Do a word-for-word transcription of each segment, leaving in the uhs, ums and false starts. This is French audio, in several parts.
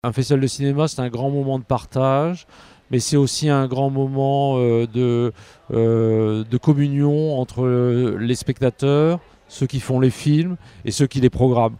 Un festival de cinéma, c'est un grand moment de partage, mais c'est aussi un grand moment euh, de, euh, de communion entre euh, les spectateurs, ceux qui font les films et ceux qui les programment.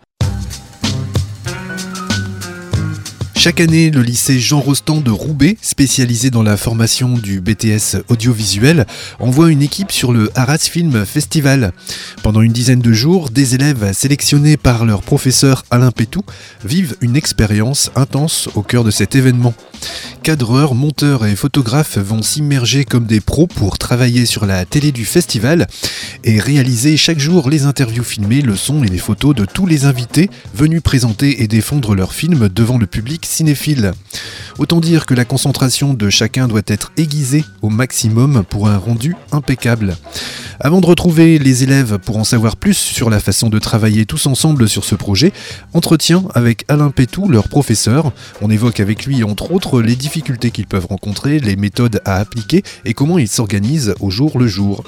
Chaque année, le lycée Jean Rostand de Roubaix, spécialisé dans la formation du B T S audiovisuel, envoie une équipe sur le Arras Film Festival. Pendant une dizaine de jours, des élèves sélectionnés par leur professeur Alain Pétou vivent une expérience intense au cœur de cet événement. Cadreurs, monteurs et photographes vont s'immerger comme des pros pour travailler sur la télé du festival et réaliser chaque jour les interviews filmées, le son et les photos de tous les invités venus présenter et défendre leurs films devant le public cinéphile. Autant dire que la concentration de chacun doit être aiguisée au maximum pour un rendu impeccable. Avant de retrouver les élèves pour en savoir plus sur la façon de travailler tous ensemble sur ce projet, entretien avec Alain Pétou, leur professeur. On évoque avec lui entre autres les difficultés qu'ils peuvent rencontrer, les méthodes à appliquer et comment ils s'organisent au jour le jour.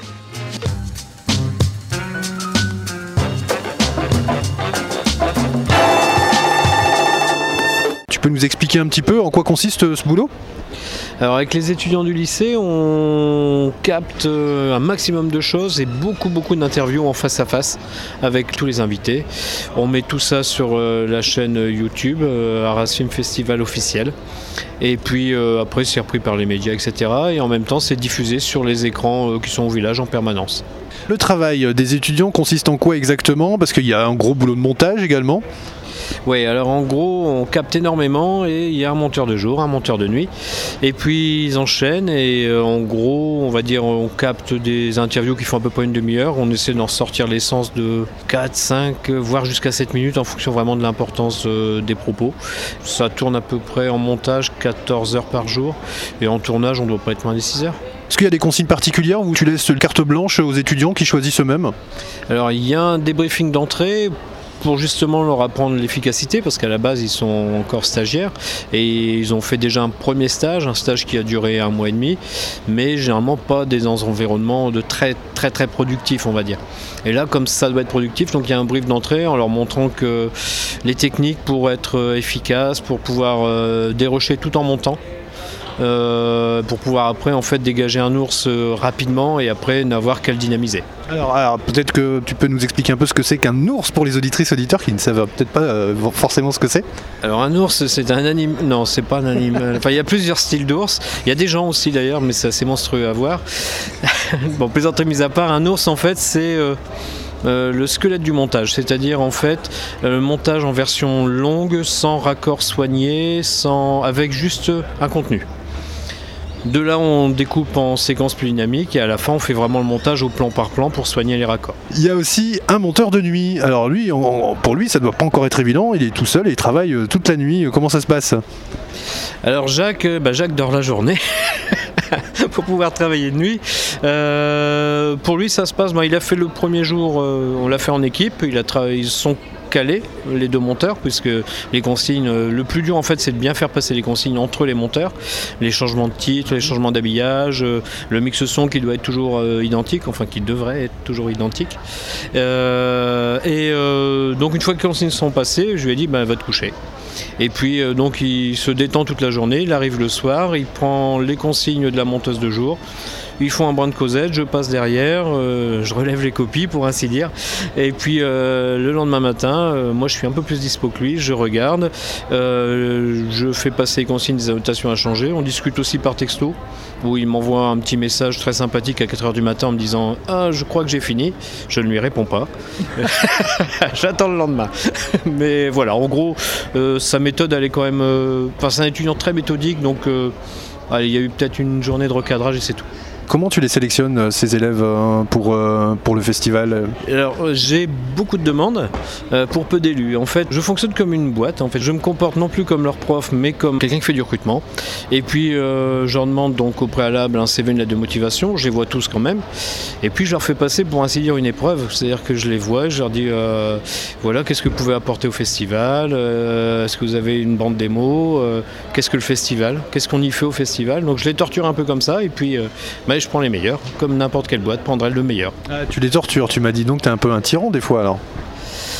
Tu peux nous expliquer un petit peu en quoi consiste ce boulot ? Alors avec les étudiants du lycée, on capte un maximum de choses et beaucoup beaucoup d'interviews en face à face avec tous les invités. On met tout ça sur la chaîne YouTube Arras Film Festival officiel. Et puis euh, après c'est repris par les médias, et cetera. Et en même temps c'est diffusé sur les écrans euh, qui sont au village en permanence. Le travail des étudiants consiste en quoi exactement ? Parce qu'il y a un gros boulot de montage également. Oui, alors en gros, on capte énormément et il y a un monteur de jour, un monteur de nuit. Et puis ils enchaînent et euh, en gros, on va dire, on capte des interviews qui font à peu près une demi-heure. On essaie d'en sortir l'essence de quatre, cinq, voire jusqu'à sept minutes en fonction vraiment de l'importance euh, des propos. Ça tourne à peu près en montage quatorze heures par jour et en tournage, on ne doit pas être moins de six heures. Est-ce qu'il y a des consignes particulières où tu laisses carte blanche aux étudiants qui choisissent eux-mêmes ? Alors il y a un débriefing d'entrée pour justement leur apprendre l'efficacité, parce qu'à la base ils sont encore stagiaires et ils ont fait déjà un premier stage, un stage qui a duré un mois et demi, mais généralement pas des environnements de très très très productifs, on va dire. Et là, comme ça doit être productif, donc il y a un brief d'entrée en leur montrant que les techniques pour être efficaces, pour pouvoir euh, dérocher tout en montant. Euh, pour pouvoir après en fait dégager un ours euh, rapidement et après n'avoir qu'à le dynamiser. Alors, alors peut-être que tu peux nous expliquer un peu ce que c'est qu'un ours pour les auditrices auditeurs qui ne savent peut-être pas euh, forcément ce que c'est. Alors un ours c'est un animal, non c'est pas un animal, enfin il y a plusieurs styles d'ours, il y a des gens aussi d'ailleurs mais c'est assez monstrueux à voir. Bon, plaisanterie mise à part, un ours en fait c'est euh, Euh, le squelette du montage, c'est-à-dire en fait euh, le montage en version longue, sans raccord soigné, sans... avec juste un contenu. De là, on découpe en séquences plus dynamiques et à la fin, on fait vraiment le montage au plan par plan pour soigner les raccords. Il y a aussi un monteur de nuit. Alors lui, on, pour lui, ça ne doit pas encore être évident. Il est tout seul et il travaille toute la nuit. Comment ça se passe ? Alors Jacques, bah Jacques dort la journée pour pouvoir travailler de nuit. Euh, pour lui, ça se passe. Bah, il a fait le premier jour, euh, on l'a fait en équipe. Il a tra- ils sont calés, les deux monteurs, puisque les consignes, le plus dur en fait c'est de bien faire passer les consignes entre les monteurs, les changements de titre, les changements d'habillage, le mix son qui doit être toujours euh, identique, enfin qui devrait être toujours identique. Euh, et euh, donc une fois que les consignes sont passées, je lui ai dit bah, va te coucher. Et puis euh, donc il se détend toute la journée, il arrive le soir, il prend les consignes de la monteuse de jour. Ils font un brin de causette, je passe derrière, euh, je relève les copies pour ainsi dire. Et puis euh, le lendemain matin, euh, moi je suis un peu plus dispo que lui, je regarde, euh, je fais passer les consignes des annotations à changer. On discute aussi par texto, où il m'envoie un petit message très sympathique à quatre heures du matin en me disant « Ah, je crois que j'ai fini ». Je ne lui réponds pas. J'attends le lendemain. Mais voilà, en gros, euh, sa méthode, elle est quand même... Euh, enfin, c'est un étudiant très méthodique, donc euh, allez, il y a eu peut-être une journée de recadrage et c'est tout. Comment tu les sélectionnes, ces élèves, pour, pour le festival ? Alors, j'ai beaucoup de demandes euh, pour peu d'élus. En fait, je fonctionne comme une boîte. En fait, je me comporte non plus comme leur prof, mais comme quelqu'un qui fait du recrutement. Et puis, euh, je leur demande donc au préalable un C V, une lettre de motivation. Je les vois tous quand même. Et puis, je leur fais passer, pour ainsi dire, une épreuve. C'est-à-dire que je les vois, je leur dis, euh, voilà, qu'est-ce que vous pouvez apporter au festival ? euh, Est-ce que vous avez une bande démo ? euh, Qu'est-ce que le festival ? Qu'est-ce qu'on y fait au festival ? Donc, je les torture un peu comme ça. Et puis, euh, bah, je prends les meilleurs, comme n'importe quelle boîte prendrait le meilleur. Ah, tu les tortures, tu m'as dit donc que t'es un peu un tyran des fois alors.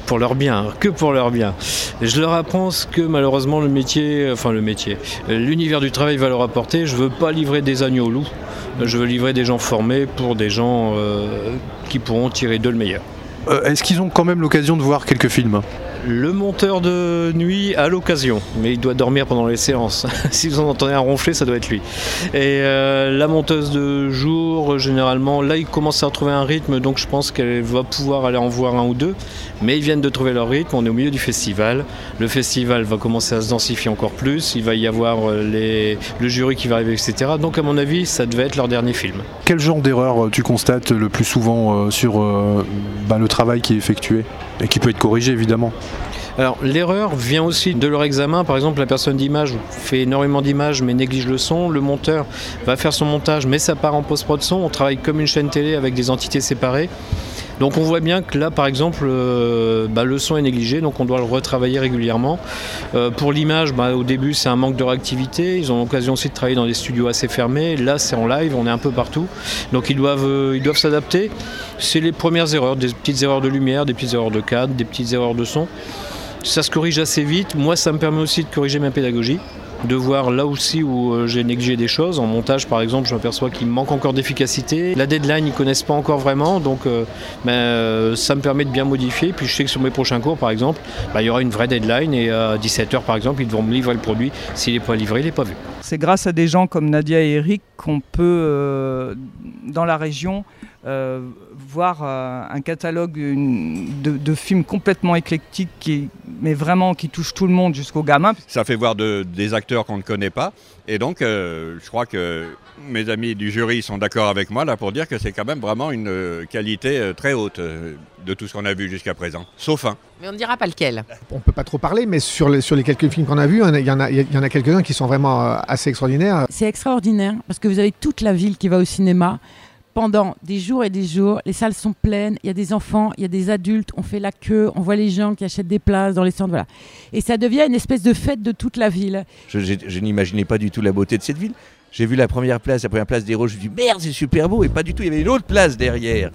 pour leur bien, que pour leur bien. Je leur apprends ce que malheureusement le métier, enfin le métier, l'univers du travail va leur apporter. Je veux pas livrer des agneaux au loup, je veux livrer des gens formés pour des gens euh, qui pourront tirer d'eux le meilleur. Euh, est-ce qu'ils ont quand même l'occasion de voir quelques films ? Le monteur de nuit a l'occasion, mais il doit dormir pendant les séances. Si vous en entendez un ronfler, ça doit être lui. Et euh, la monteuse de jour, généralement, là, ils commencent à retrouver un rythme, donc je pense qu'elle va pouvoir aller en voir un ou deux. Mais ils viennent de trouver leur rythme, on est au milieu du festival. Le festival va commencer à se densifier encore plus, il va y avoir les... le jury qui va arriver, et cetera. Donc à mon avis, ça devait être leur dernier film. Quel genre d'erreur tu constates le plus souvent euh, sur euh, bah, le travail qui est effectué et qui peut être corrigé évidemment ? Alors l'erreur vient aussi de leur examen. Par exemple, la personne d'image fait énormément d'images mais néglige le son. Le monteur va faire son montage mais ça part en post-prod son. On travaille comme une chaîne télé avec des entités séparées. Donc on voit bien que là par exemple euh, bah, le son est négligé, donc on doit le retravailler régulièrement. Euh, pour l'image, bah, au début c'est un manque de réactivité, ils ont l'occasion aussi de travailler dans des studios assez fermés, là c'est en live, on est un peu partout, donc ils doivent, euh, ils doivent s'adapter. C'est les premières erreurs, des petites erreurs de lumière, des petites erreurs de cadre, des petites erreurs de son. Ça se corrige assez vite, moi ça me permet aussi de corriger ma pédagogie, de voir là aussi où j'ai négligé des choses. En montage par exemple, je m'aperçois qu'il me manque encore d'efficacité. La deadline, ils ne connaissent pas encore vraiment, donc euh, ben, euh, ça me permet de bien modifier. Puis je sais que sur mes prochains cours par exemple, ben, il y aura une vraie deadline et à dix-sept heures par exemple, ils devront me livrer le produit. S'il n'est pas livré, il n'est pas vu. C'est grâce à des gens comme Nadia et Eric qu'on peut, euh, dans la région, euh, voir euh, un catalogue une, de, de films complètement éclectiques, qui, mais vraiment qui touchent tout le monde jusqu'aux gamins. Ça fait voir de, des acteurs qu'on ne connaît pas. Et donc, euh, je crois que mes amis du jury sont d'accord avec moi là pour dire que c'est quand même vraiment une qualité très haute de tout ce qu'on a vu jusqu'à présent, sauf un. Mais on ne dira pas lequel. On ne peut pas trop parler, mais sur les, sur les quelques films qu'on a vus, il y en a, il y en a quelques-uns qui sont vraiment assez extraordinaires. C'est extraordinaire parce que vous avez toute la ville qui va au cinéma. Pendant des jours et des jours, les salles sont pleines, il y a des enfants, il y a des adultes, on fait la queue, on voit les gens qui achètent des places dans les centres, voilà. Et ça devient une espèce de fête de toute la ville. Je, je, je n'imaginais pas du tout la beauté de cette ville. J'ai vu la première place, la première place des Roses, je me suis dit merde, c'est super beau, et pas du tout, il y avait une autre place derrière.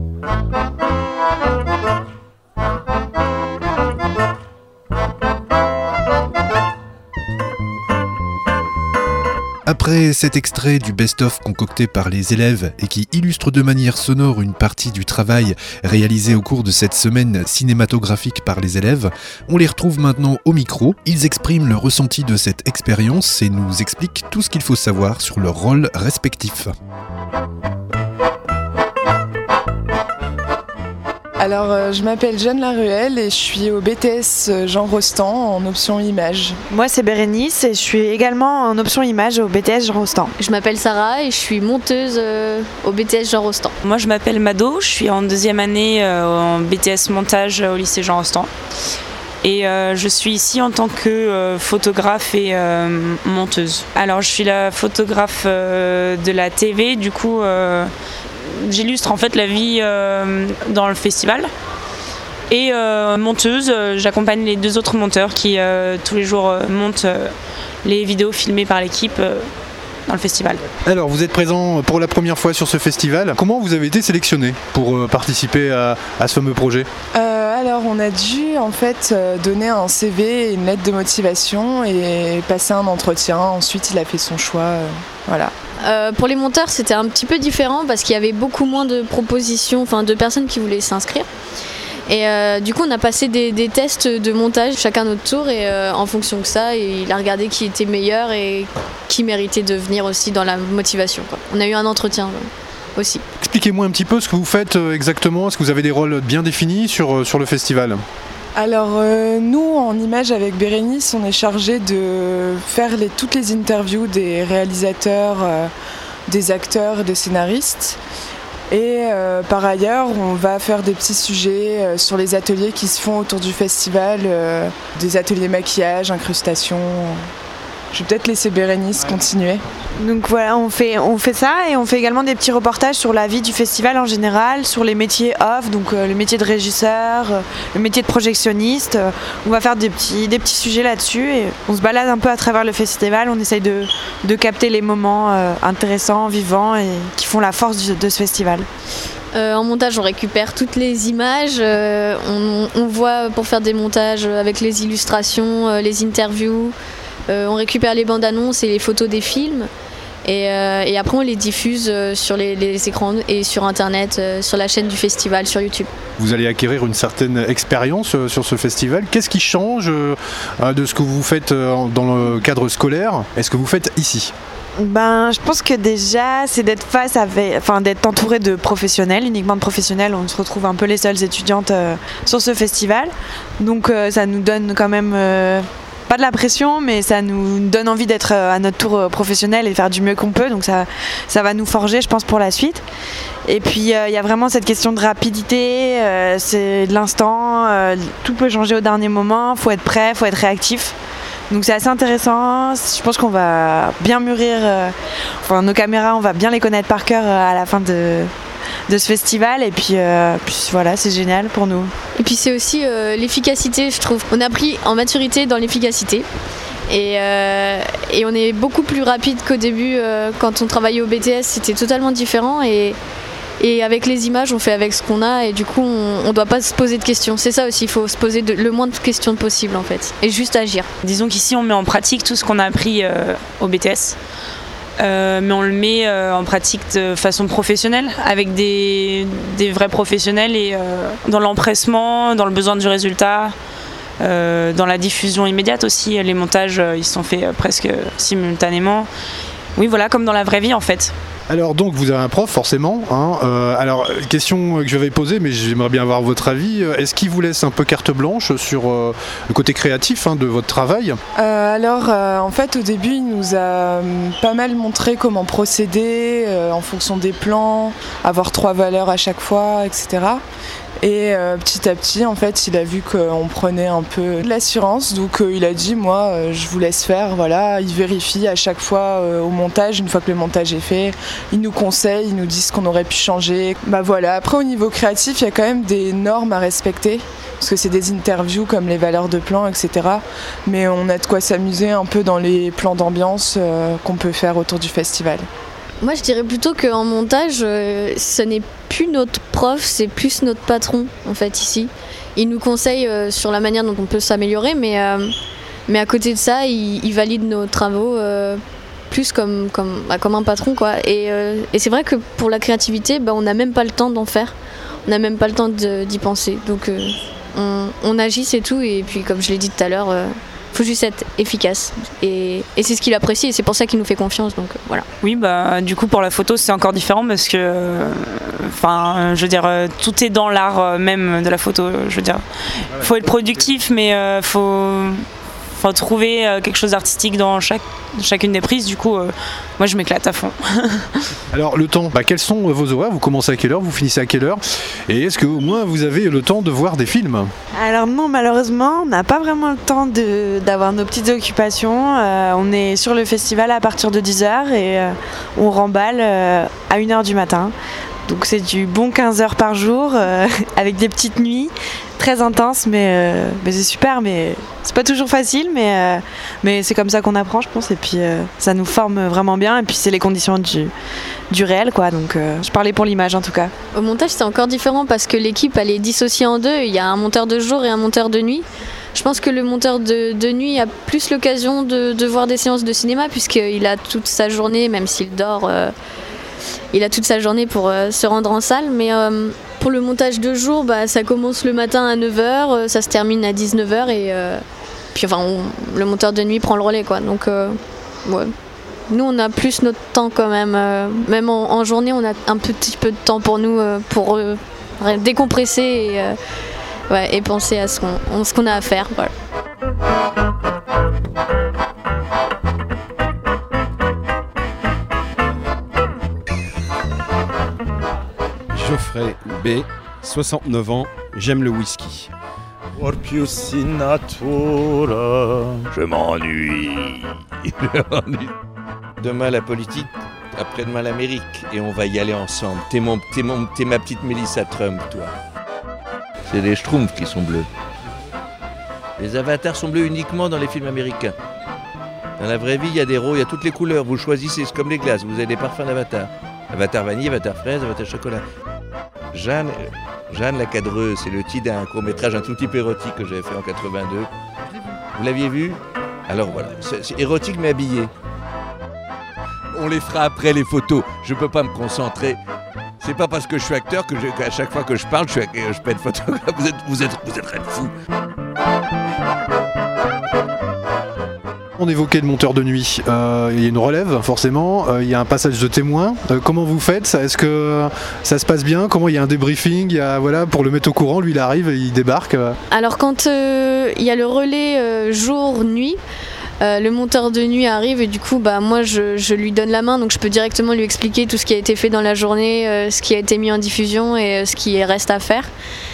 Après cet extrait du best-of concocté par les élèves et qui illustre de manière sonore une partie du travail réalisé au cours de cette semaine cinématographique par les élèves, on les retrouve maintenant au micro. Ils expriment le ressenti de cette expérience et nous expliquent tout ce qu'il faut savoir sur leur rôle respectif. Alors, euh, je m'appelle Jeanne Laruelle et je suis au B T S Jean Rostand en option image. Moi, c'est Bérénice et je suis également en option image au B T S Jean Rostand. Je m'appelle Sarah et je suis monteuse euh, au B T S Jean Rostand. Moi, je m'appelle Mado, je suis en deuxième année euh, en B T S montage au lycée Jean Rostand. Et euh, je suis ici en tant que euh, photographe et euh, monteuse. Alors, je suis la photographe euh, de la T V, du coup... Euh, J'illustre en fait la vie euh, dans le festival et euh, monteuse, euh, j'accompagne les deux autres monteurs qui euh, tous les jours euh, montent euh, les vidéos filmées par l'équipe euh, dans le festival. Alors vous êtes présent pour la première fois sur ce festival. Comment vous avez été sélectionné pour euh, participer à, à ce fameux projet ? euh, Alors on a dû en fait euh, donner un C V et une lettre de motivation et passer un entretien. Ensuite il a fait son choix. Euh, voilà. Euh, pour les monteurs, c'était un petit peu différent parce qu'il y avait beaucoup moins de propositions, enfin de personnes qui voulaient s'inscrire. Et euh, du coup, on a passé des, des tests de montage chacun notre tour et euh, en fonction de ça, il a regardé qui était meilleur et qui méritait de venir aussi dans la motivation, quoi. On a eu un entretien euh, aussi. Expliquez-moi un petit peu ce que vous faites euh, exactement. Est-ce que vous avez des rôles bien définis sur, euh, sur le festival ? Alors euh, nous en image avec Bérénice on est chargé de faire les, toutes les interviews des réalisateurs, euh, des acteurs, des scénaristes et euh, par ailleurs on va faire des petits sujets euh, sur les ateliers qui se font autour du festival, euh, des ateliers maquillage, incrustation. Je vais peut-être laisser Bérénice continuer. Donc voilà, on fait, on fait ça et on fait également des petits reportages sur la vie du festival en général, sur les métiers off, donc euh, le métier de régisseur, euh, le métier de projectionniste. Euh, on va faire des petits, des petits sujets là-dessus et on se balade un peu à travers le festival, on essaye de, de capter les moments euh, intéressants, vivants et qui font la force du, de ce festival. Euh, en montage, on récupère toutes les images, euh, on, on voit pour faire des montages avec les illustrations, euh, les interviews, euh, on récupère les bandes annonces et les photos des films. Et, euh, et après on les diffuse euh, sur les, les écrans et sur internet, euh, sur la chaîne du festival, sur YouTube. Vous allez acquérir une certaine expérience euh, sur ce festival. Qu'est-ce qui change euh, de ce que vous faites euh, dans le cadre scolaire et ce que vous faites ici ? Ben, je pense que déjà, c'est d'être face avec, enfin, d'être entouré de professionnels, uniquement de professionnels. On se retrouve un peu les seules étudiantes euh, sur ce festival. Donc euh, ça nous donne quand même... Euh, pas de la pression, mais ça nous donne envie d'être à notre tour professionnel et de faire du mieux qu'on peut. Donc ça, ça va nous forger, je pense, pour la suite. Et puis il euh, y a vraiment cette question de rapidité, euh, c'est de l'instant, euh, tout peut changer au dernier moment, faut être prêt, faut être réactif. Donc c'est assez intéressant, je pense qu'on va bien mûrir, euh, enfin nos caméras, on va bien les connaître par cœur euh, à la fin de... de ce festival et puis, euh, puis voilà, c'est génial pour nous. Et puis c'est aussi euh, l'efficacité, je trouve. On a pris en maturité dans l'efficacité et, euh, et on est beaucoup plus rapide qu'au début euh, quand on travaillait au B T S, c'était totalement différent et, et avec les images on fait avec ce qu'on a et du coup on ne doit pas se poser de questions. C'est ça aussi, il faut se poser de, le moins de questions possible en fait et juste agir. Disons qu'ici on met en pratique tout ce qu'on a appris euh, au B T S. Euh, mais on le met euh, en pratique de façon professionnelle avec des, des vrais professionnels et euh, dans l'empressement, dans le besoin du résultat, euh, dans la diffusion immédiate aussi. Les montages euh, ils sont faits euh, presque simultanément. Oui, voilà, comme dans la vraie vie en fait. Alors donc vous avez un prof forcément, hein, euh, alors question que je vais poser mais j'aimerais bien avoir votre avis, est-ce qu'il vous laisse un peu carte blanche sur euh, le côté créatif hein, de votre travail ? euh, Alors euh, en fait au début il nous a euh, pas mal montré comment procéder euh, en fonction des plans, avoir trois valeurs à chaque fois, et cetera. Et euh, petit à petit, en fait, il a vu qu'on prenait un peu de l'assurance, donc euh, il a dit, moi, euh, je vous laisse faire, voilà. Il vérifie à chaque fois euh, au montage, une fois que le montage est fait, il nous conseille, il nous dit ce qu'on aurait pu changer. Bah voilà. Après, au niveau créatif, il y a quand même des normes à respecter, parce que c'est des interviews comme les valeurs de plan, et cetera. Mais on a de quoi s'amuser un peu dans les plans d'ambiance euh, qu'on peut faire autour du festival. Moi, je dirais plutôt qu'en montage, euh, ce n'est plus notre prof, c'est plus notre patron, en fait, ici. Il nous conseille euh, sur la manière dont on peut s'améliorer, mais, euh, mais à côté de ça, il, il valide nos travaux euh, plus comme, comme, bah, comme un patron, quoi. Et, euh, et c'est vrai que pour la créativité, bah, on n'a même pas le temps d'en faire. On n'a même pas le temps de, d'y penser. Donc, euh, on, on agit, c'est tout. Et puis, comme je l'ai dit tout à l'heure... Euh, faut juste être efficace et, et c'est ce qu'il apprécie et c'est pour ça qu'il nous fait confiance, donc euh, voilà. Oui, bah du coup pour la photo c'est encore différent parce que enfin euh, je veux dire euh, tout est dans l'art euh, même de la photo, je veux dire faut être productif mais euh, faut faut trouver euh, quelque chose d'artistique dans chaque chacune des prises, du coup euh, moi je m'éclate à fond. Alors le temps, bah, quels sont vos horaires ? Vous commencez à quelle heure ? Vous finissez à quelle heure ? Et est-ce qu'au moins vous avez le temps de voir des films ? Alors non, malheureusement, on n'a pas vraiment le temps de, d'avoir nos petites occupations. Euh, on est sur le festival à partir de dix heures et euh, on remballe euh, à une heure du matin. Donc c'est du bon quinze heures par jour euh, avec des petites nuits très intenses, mais, euh, mais c'est super, mais c'est pas toujours facile, mais, euh, mais c'est comme ça qu'on apprend, je pense, et puis euh, ça nous forme vraiment bien, et puis c'est les conditions du, du réel, quoi, donc euh, je parlais pour l'image en tout cas. Au montage c'est encore différent parce que l'équipe elle est dissociée en deux, il y a un monteur de jour et un monteur de nuit. Je pense que le monteur de, de nuit a plus l'occasion de, de voir des séances de cinéma puisqu'il a toute sa journée, même s'il dort... Euh, Il a toute sa journée pour euh, se rendre en salle, mais euh, pour le montage de jour, bah, ça commence le matin à neuf heures, euh, ça se termine à dix-neuf heures et euh, puis enfin on, le monteur de nuit prend le relais, quoi. Donc euh, ouais. Nous on a plus notre temps quand même, euh, même en, en journée on a un petit peu de temps pour nous euh, pour euh, décompresser et, euh, ouais, et penser à ce qu'on, ce qu'on a à faire. Voilà. Geoffrey B, soixante-neuf ans, j'aime le whisky. Je m'ennuie. Demain la politique, après-demain l'Amérique, et on va y aller ensemble. T'es, mon, t'es, mon, t'es ma petite Melissa Trump, toi. C'est les Schtroumpfs qui sont bleus. Les avatars sont bleus uniquement dans les films américains. Dans la vraie vie, il y a des roses, il y a toutes les couleurs. Vous choisissez, c'est comme les glaces, vous avez des parfums d'avatar. Avatar vanille, avatar fraise, avatar chocolat. Jeanne, Jeanne la cadreuse, c'est le titre d'un court-métrage un tout petit peu érotique que j'avais fait en quatre-vingt-deux. Vous l'aviez vu? Alors voilà, c'est, c'est érotique mais habillé. On les fera après les photos, je peux pas me concentrer. C'est pas parce que je suis acteur que je, qu'à chaque fois que je parle, je, suis, je peux être photographe. Vous êtes, vous êtes, vous êtes rien de fous. On évoquait le monteur de nuit. Euh, il y a une relève, forcément. Euh, il y a un passage de témoin. Euh, comment vous faites ça? Est-ce que ça se passe bien? Comment il y a un débriefing? Il y a, voilà, pour le mettre au courant, lui, il arrive et il débarque. Alors, quand euh, il y a le relais euh, jour-nuit, Euh, le monteur de nuit arrive et du coup bah, moi je, je lui donne la main, donc je peux directement lui expliquer tout ce qui a été fait dans la journée, euh, ce qui a été mis en diffusion et euh, ce qui reste à faire.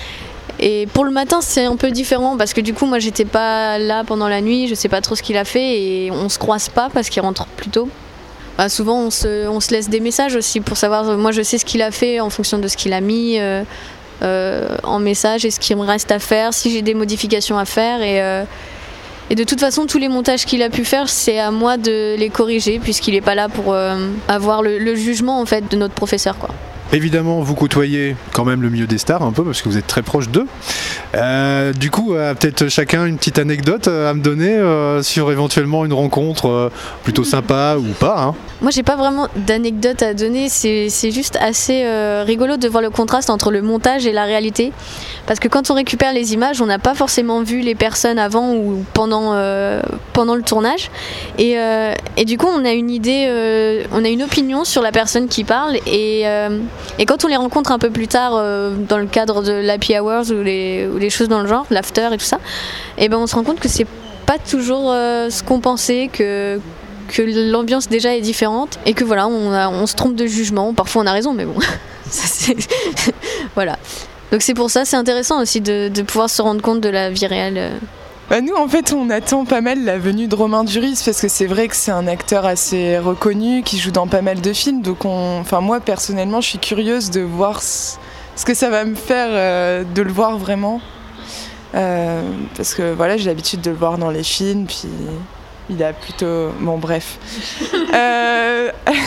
Et pour le matin c'est un peu différent parce que du coup moi j'étais pas là pendant la nuit, je sais pas trop ce qu'il a fait et on se croise pas parce qu'il rentre plus tôt. Bah, souvent on se, on se laisse des messages aussi pour savoir, moi je sais ce qu'il a fait en fonction de ce qu'il a mis euh, euh, en message et ce qu'il me reste à faire, si j'ai des modifications à faire et euh, Et de toute façon, tous les montages qu'il a pu faire, c'est à moi de les corriger, puisqu'il n'est pas là pour euh, avoir le, le jugement en fait, de notre professeur, quoi. Évidemment, vous côtoyez quand même le milieu des stars un peu, parce que vous êtes très proche d'eux. Euh, du coup, euh, peut-être chacun une petite anecdote euh, à me donner euh, sur éventuellement une rencontre euh, plutôt sympa ou pas, hein. Moi, j'ai pas vraiment d'anecdote à donner, c'est, c'est juste assez euh, rigolo de voir le contraste entre le montage et la réalité. Parce que quand on récupère les images, on n'a pas forcément vu les personnes avant ou pendant, euh, pendant le tournage. Et, euh, et du coup, on a une idée, euh, on a une opinion sur la personne qui parle. Et, euh, et quand on les rencontre un peu plus tard, euh, dans le cadre de l'Happy Hours ou les, ou les choses dans le genre, l'after et tout ça, et ben on se rend compte que c'est pas toujours euh, ce qu'on pensait, que, que l'ambiance déjà est différente. Et que voilà, on, a, on se trompe de jugement. Parfois, on a raison, mais bon, ça, c'est voilà. Donc c'est pour ça, c'est intéressant aussi de, de pouvoir se rendre compte de la vie réelle. Bah nous en fait on attend pas mal la venue de Romain Duris parce que c'est vrai que c'est un acteur assez reconnu qui joue dans pas mal de films, donc on... enfin, moi personnellement je suis curieuse de voir ce, ce que ça va me faire euh, de le voir vraiment, euh, parce que voilà, j'ai l'habitude de le voir dans les films, puis il a plutôt... bon bref. euh...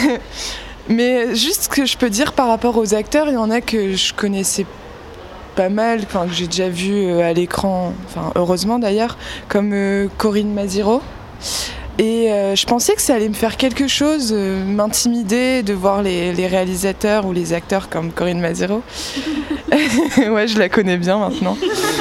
Mais juste ce que je peux dire par rapport aux acteurs, il y en a que je connaissais pas mal, enfin, que j'ai déjà vu à l'écran, enfin, heureusement d'ailleurs, comme euh, Corinne Maziero. Et euh, je pensais que ça allait me faire quelque chose, euh, m'intimider de voir les, les réalisateurs ou les acteurs comme Corinne Maziero. Ouais, je la connais bien maintenant.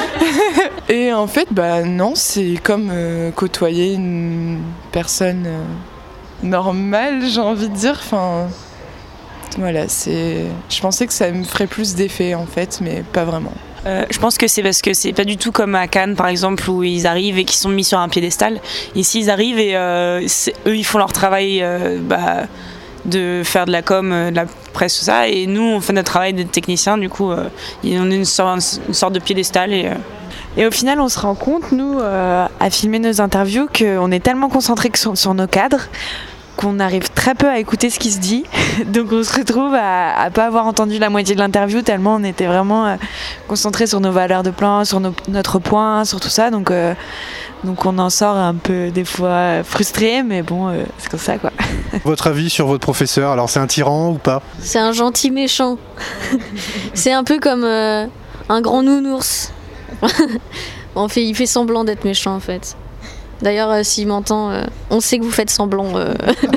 Et en fait, bah non, c'est comme euh, côtoyer une personne euh, normale, j'ai envie de dire. Enfin, voilà, c'est... je pensais que ça me ferait plus d'effet en fait, mais pas vraiment. Euh, je pense que c'est parce que c'est pas du tout comme à Cannes par exemple où ils arrivent et qu'ils sont mis sur un piédestal. Ici ils arrivent et euh, eux ils font leur travail euh, bah, de faire de la com, de la presse, tout ça, et nous on fait notre travail d'être technicien, du coup euh, on est une sorte, une sorte de piédestal et... Euh... Et au final, on se rend compte, nous, euh, à filmer nos interviews, qu'on est tellement concentrés sur, sur nos cadres qu'on arrive très peu à écouter ce qui se dit. Donc on se retrouve à, à pas avoir entendu la moitié de l'interview tellement on était vraiment euh, concentrés sur nos valeurs de plan, sur nos, notre point, sur tout ça. Donc, euh, donc on en sort un peu des fois frustré, mais bon, euh, c'est comme ça, quoi. Votre avis sur votre professeur, alors c'est un tyran ou pas? C'est un gentil méchant. C'est un peu comme euh, un grand nounours. On fait, il fait semblant d'être méchant en fait. D'ailleurs, euh, s'il m'entend, euh, on sait que vous faites semblant. Euh...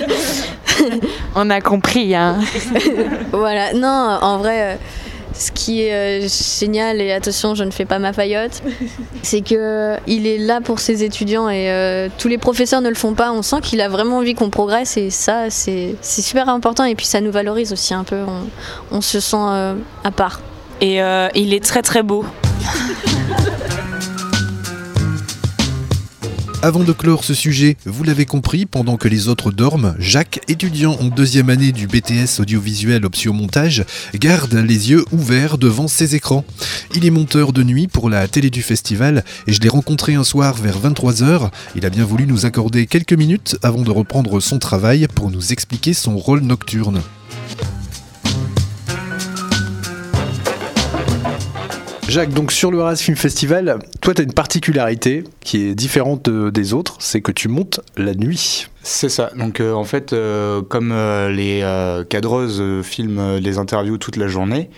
On a compris, hein. Voilà, non, en vrai, euh, ce qui est euh, génial, et attention, je ne fais pas ma faillotte, c'est qu'il euh, est là pour ses étudiants et euh, tous les professeurs ne le font pas. On sent qu'il a vraiment envie qu'on progresse et ça, c'est, c'est super important. Et puis ça nous valorise aussi un peu, on, on se sent euh, à part. Et euh, il est très très beau. Avant de clore ce sujet, vous l'avez compris, pendant que les autres dorment, Jacques, étudiant en deuxième année du B T S audiovisuel option montage, garde les yeux ouverts devant ses écrans. Il est monteur de nuit pour la télé du festival et je l'ai rencontré un soir vers vingt-trois heures. Il a bien voulu nous accorder quelques minutes avant de reprendre son travail pour nous expliquer son rôle nocturne. Jacques, donc sur le Arras Film Festival, toi tu as une particularité qui est différente de, des autres, c'est que tu montes la nuit. C'est ça, donc euh, en fait, euh, comme euh, les euh, cadreuses euh, filment les interviews toute la journée,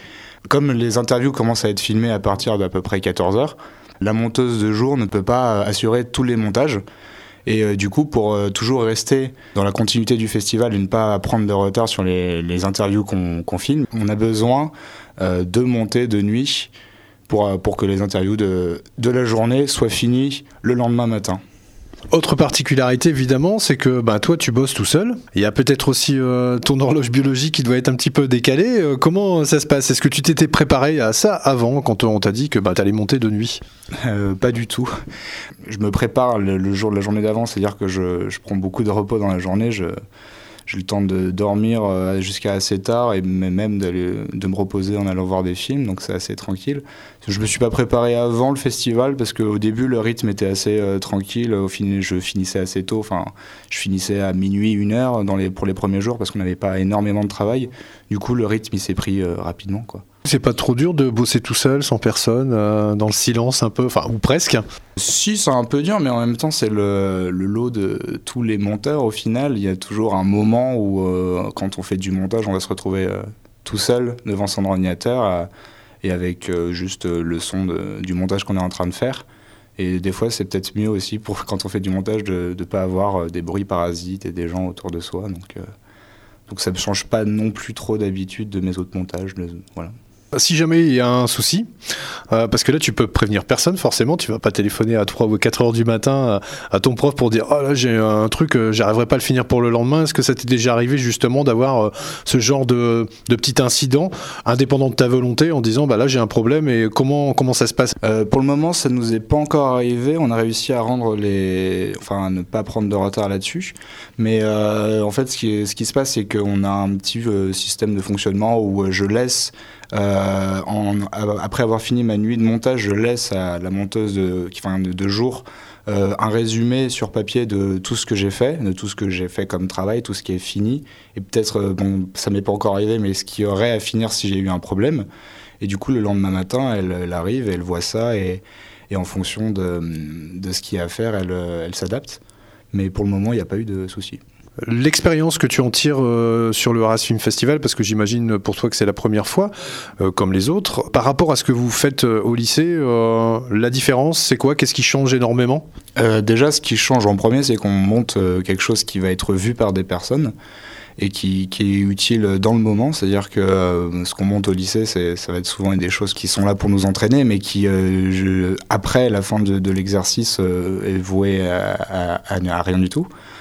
Comme les interviews commencent à être filmées à partir d'à peu près quatorze heures, la monteuse de jour ne peut pas assurer tous les montages. Et euh, du coup, pour euh, toujours rester dans la continuité du festival et ne pas prendre de retard sur les, les interviews qu'on, qu'on filme, on a besoin euh, de monter de nuit pour, pour que les interviews de, de la journée soient finies le lendemain matin. Autre particularité évidemment, c'est que bah, toi tu bosses tout seul. Il y a peut-être aussi euh, ton horloge biologique qui doit être un petit peu décalée. Euh, comment ça se passe ? Est-ce que tu t'étais préparé à ça avant, quand on t'a dit que bah, tu allais monter de nuit ? euh, Pas du tout. Je me prépare le, le jour de la journée d'avant, c'est-à-dire que je, je prends beaucoup de repos dans la journée. Je, j'ai le temps de dormir jusqu'à assez tard et même de me reposer en allant voir des films, donc c'est assez tranquille. Je me suis pas préparé avant le festival parce qu'au début le rythme était assez euh, tranquille. Au fin, je finissais assez tôt, enfin je finissais à minuit, une heure dans les, pour les premiers jours parce qu'on n'avait pas énormément de travail. Du coup le rythme il s'est pris euh, rapidement, quoi. C'est pas trop dur de bosser tout seul, sans personne, euh, dans le silence un peu, enfin ou presque ? Si, c'est un peu dur, mais en même temps c'est le, le lot de tous les monteurs au final. Il y a toujours un moment où euh, quand on fait du montage on va se retrouver euh, tout seul devant son ordinateur euh, et avec euh, juste euh, le son de, du montage qu'on est en train de faire. Et des fois c'est peut-être mieux aussi pour quand on fait du montage de ne pas avoir euh, des bruits parasites et des gens autour de soi. Donc, euh, donc ça ne change pas non plus trop d'habitude de mes autres montages. De, voilà. Si jamais il y a un souci, euh, parce que là tu peux prévenir personne forcément, tu vas pas téléphoner à trois ou quatre heures du matin à, à ton prof pour dire « Oh là j'ai un truc, euh, j'arriverai pas à le finir pour le lendemain ». Est-ce que ça t'est déjà arrivé justement d'avoir euh, ce genre de, de petit incident indépendant de ta volonté en disant « Bah là j'ai un problème » et comment, comment ça se passe ? euh, Pour le moment ça nous est pas encore arrivé, on a réussi à rendre les... enfin à ne pas prendre de retard là-dessus, mais euh, en fait ce qui, ce qui se passe c'est qu'on a un petit euh, système de fonctionnement où euh, je laisse Euh, en, après avoir fini ma nuit de montage, je laisse à la monteuse de, enfin, de, de jour euh, un résumé sur papier de tout ce que j'ai fait, de tout ce que j'ai fait comme travail, tout ce qui est fini, et peut-être, euh, bon, ça m'est pas encore arrivé, mais ce qui aurait à finir si j'ai eu un problème. Et du coup, le lendemain matin, elle, elle arrive, elle voit ça, et, et en fonction de, de ce qu'il y a à faire, elle, elle s'adapte. Mais pour le moment, il n'y a pas eu de souci. L'expérience que tu en tires euh, sur le Arras Film Festival, parce que j'imagine pour toi que c'est la première fois, euh, comme les autres, par rapport à ce que vous faites euh, au lycée, euh, la différence c'est quoi ? Qu'est-ce qui change énormément ? euh, Déjà ce qui change en premier c'est qu'on monte euh, quelque chose qui va être vu par des personnes et qui, qui est utile dans le moment, c'est-à-dire que euh, ce qu'on monte au lycée c'est, ça va être souvent des choses qui sont là pour nous entraîner mais qui euh, je, après la fin de, de l'exercice euh, est vouée à, à, à, à rien du tout.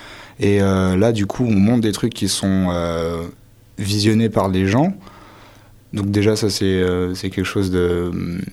Et euh, là, du coup, on monte des trucs qui sont euh, visionnés par les gens. Donc déjà, ça, c'est, euh, c'est quelque chose de,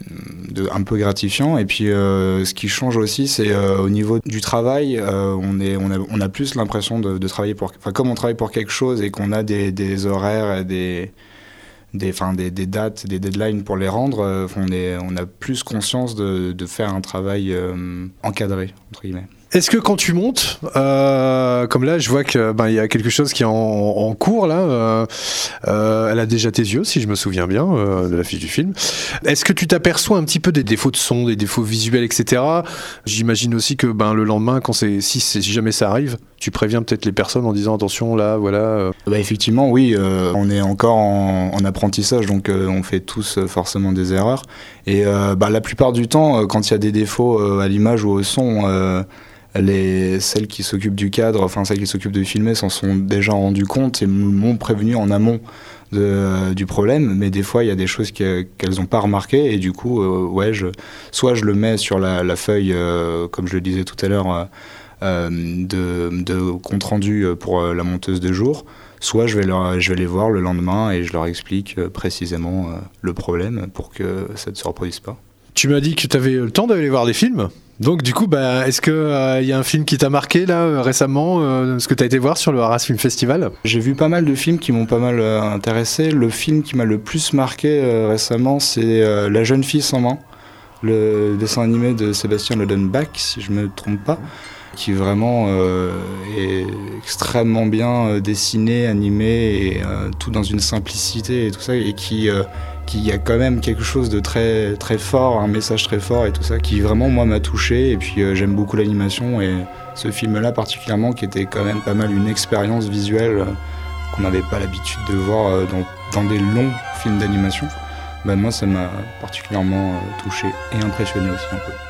de un peu gratifiant. Et puis, euh, ce qui change aussi, c'est euh, au niveau du travail, euh, on, est, on, a, on a plus l'impression de, de travailler pour... Enfin, comme on travaille pour quelque chose et qu'on a des, des horaires et des, des, enfin, des, des dates, des deadlines pour les rendre, euh, on, est, on a plus conscience de, de faire un travail euh, encadré, entre guillemets. Est-ce que quand tu montes, euh, comme là je vois qu'il ben, y a quelque chose qui est en, en cours là, euh, euh, elle a déjà tes yeux si je me souviens bien euh, de l'affiche du film, est-ce que tu t'aperçois un petit peu des défauts de son, des défauts visuels, et cetera. J'imagine aussi que ben, le lendemain, quand c'est, si, si jamais ça arrive, tu préviens peut-être les personnes en disant attention là, voilà. Euh. Bah, effectivement oui, euh, on est encore en, en apprentissage donc euh, on fait tous euh, forcément des erreurs et euh, bah, la plupart du temps euh, quand il y a des défauts euh, à l'image ou au son, euh, Les, celles qui s'occupent du cadre, enfin celles qui s'occupent de filmer s'en sont déjà rendues compte et m'ont prévenu en amont de, euh, du problème, mais des fois il y a des choses qu'elles n'ont pas remarquées et du coup, euh, ouais, je, soit je le mets sur la, la feuille, euh, comme je le disais tout à l'heure, euh, de, de compte rendu pour la monteuse de jour, soit je vais, leur, je vais les voir le lendemain et je leur explique précisément euh, le problème pour que ça ne se reproduise pas. Tu m'as dit que tu avais le temps d'aller voir des films. Donc du coup, bah, est-ce qu'il euh, y a un film qui t'a marqué là euh, récemment, euh, ce que tu as été voir sur le Arras Film Festival ? J'ai vu pas mal de films qui m'ont pas mal euh, intéressé. Le film qui m'a le plus marqué euh, récemment, c'est euh, La jeune fille sans main, le dessin animé de Sébastien Lodenbach, si je me trompe pas, qui vraiment euh, est extrêmement bien euh, dessiné, animé, et euh, tout dans une simplicité et tout ça, et qui... Euh, qui a quand même quelque chose de très, très fort, un message très fort et tout ça, qui vraiment, moi, m'a touché. Et puis, euh, j'aime beaucoup l'animation. Et ce film-là, particulièrement, qui était quand même pas mal une expérience visuelle euh, qu'on n'avait pas l'habitude de voir euh, dans, dans des longs films d'animation. bah, moi ça m'a particulièrement euh, touché et impressionné aussi un peu.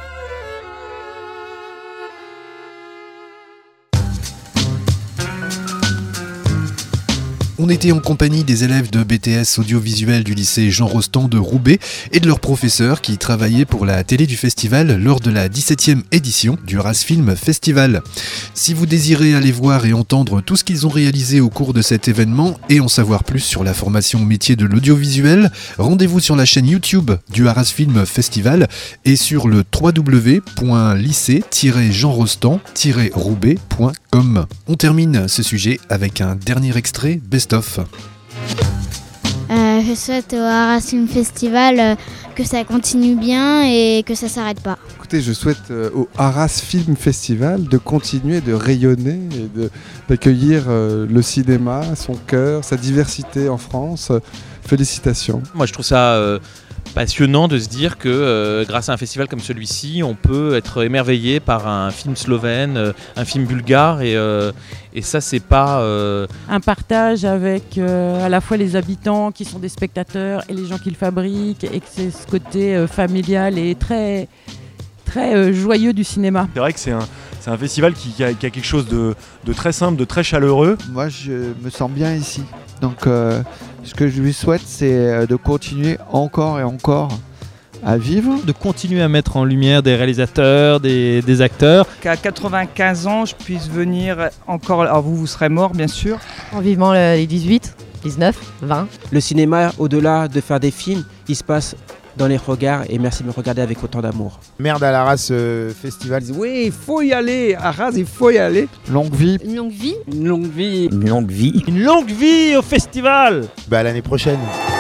On était en compagnie des élèves de B T S audiovisuel du lycée Jean Rostand de Roubaix et de leurs professeurs qui travaillaient pour la télé du festival lors de la dix-septième édition du Arasfilm Festival. Si vous désirez aller voir et entendre tout ce qu'ils ont réalisé au cours de cet événement et en savoir plus sur la formation au métier de l'audiovisuel, rendez-vous sur la chaîne YouTube du Arasfilm Festival et sur le w w w point lycée tiret jean rostand tiret roubaix point com. On termine ce sujet avec un dernier extrait best-of. Euh, je souhaite au Arasfilm Festival euh, que ça continue bien et que ça s'arrête pas. Écoutez, je souhaite euh, au Arasfilm Festival de continuer de rayonner et de, d'accueillir euh, le cinéma, son cœur, sa diversité en France. Félicitations. Moi, je trouve ça euh, passionnant de se dire que euh, grâce à un festival comme celui-ci, on peut être émerveillé par un film slovène, euh, un film bulgare, et, euh, et ça, c'est pas... Euh... Un partage avec euh, à la fois les habitants qui sont des spectateurs et les gens qui le fabriquent, et que c'est ce côté euh, familial et très, très euh, joyeux du cinéma. C'est vrai que c'est un, c'est un festival qui, qui, a, qui a quelque chose de, de très simple, de très chaleureux. Moi, je me sens bien ici. Donc, euh, ce que je lui souhaite, c'est de continuer encore et encore à vivre. De continuer à mettre en lumière des réalisateurs, des, des acteurs. Qu'à quatre-vingt-quinze ans, je puisse venir encore... Alors vous, vous serez mort, bien sûr. En vivant les dix-huit, dix-neuf, vingt. Le cinéma, au-delà de faire des films, il se passe dans les regards, et merci de me regarder avec autant d'amour. Merde à l'Arras euh, Festival, ils disent oui, il faut y aller, Arras, il faut y aller. Longue vie. Une longue vie. Une longue vie. Une longue vie. Une longue vie au festival. Bah à l'année prochaine.